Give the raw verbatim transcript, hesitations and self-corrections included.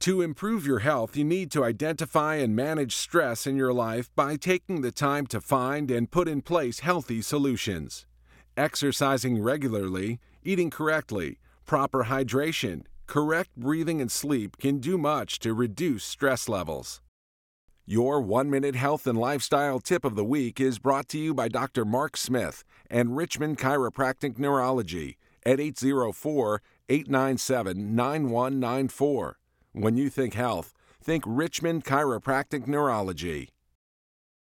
To improve your health, you need to identify and manage stress in your life by taking the time to find and put in place healthy solutions. Exercising regularly, eating correctly, proper hydration, correct breathing and sleep can do much to reduce stress levels. Your one-minute health and lifestyle tip of the week is brought to you by Doctor Mark Smith and Richmond Chiropractic Neurology at eight zero four, eight nine seven, nine one nine four. When you think health, think Richmond Chiropractic Neurology.